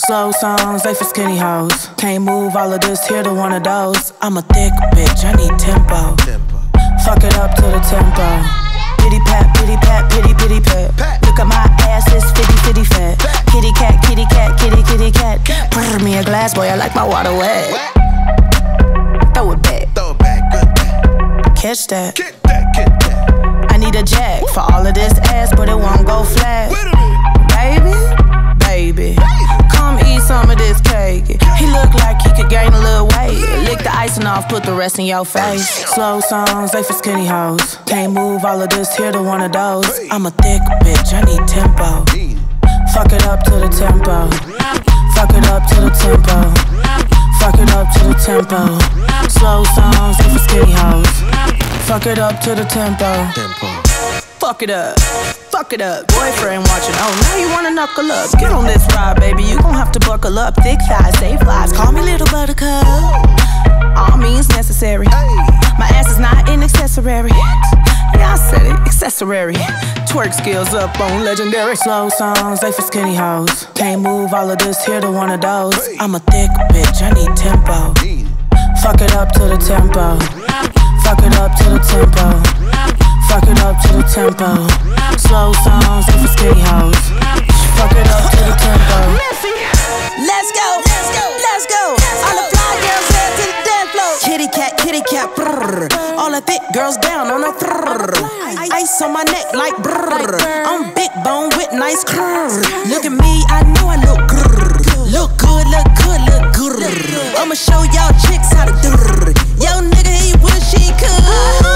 Slow songs, they for skinny hoes. Can't move all of this here to one of those. I'm a thick bitch, I need tempo. Fuck it up to the tempo. Pity pat, pity pat, pity pity pat. Look at my ass, it's fitty fat. Kitty cat, kitty cat, kitty kitty cat. Pour me a glass, boy, I like my water wet. Throw it back, good back. Catch that, get that, get that. I need a jack for all of this ass, but it won't go flat. Baby, come eat some of this cake. He look like he could gain a little weight. Lick the icing off, put the rest in your face. Slow songs, they for skinny hoes. Can't move all of this here to one of those. I'm a thick bitch, I need tempo. Fuck it up to the tempo. Fuck it up to the tempo. Fuck it up to the tempo. Slow songs, they for skinny hoes. Fuck it up to the tempo. Fuck it up, fuck it up. Boyfriend watching, oh now you wanna knuckle up. Get on this ride, baby, you gon' have to buckle up. Thick thighs, save lives, call me little buttercup. All means necessary. My ass is not an accessory. Yeah, I said it, accessory. Twerk skills up on legendary. Slow songs, they for skinny hoes. Can't move all of this here to one of those. I'm a thick bitch, I need tempo. Fuck it up to the tempo. Fuck it up to the tempo. Fuck it up to the tempo. Slow songs, they for skinny hoes. Fuck it up to the tempo. Let's go, let's go, let's go. All the fly girls head to the dance floor. Kitty cat, brrr. All the thick girls down on the brrr. Ice on my neck like brrr. I'm big bone with nice curves. Look at me, I know I look grrr. Look good, look good, look good. I'ma show y'all chicks how to do. Yo nigga, he wish he could.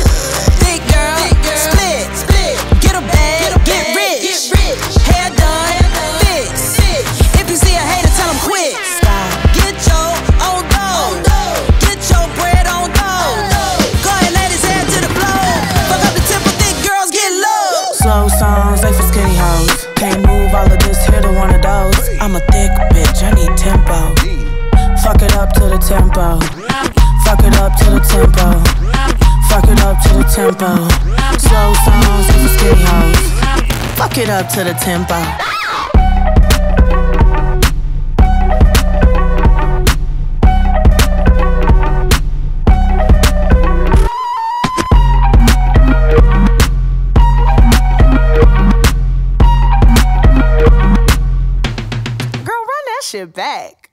Slow songs, they for skinny hoes. Can't move all of this here to one of those. I'm a thick bitch, I need tempo. Fuck it up to the tempo. Fuck it up to the tempo. Fuck it up to the tempo. Slow songs, they for skinny hoes. Fuck it up to the tempo. Shit back.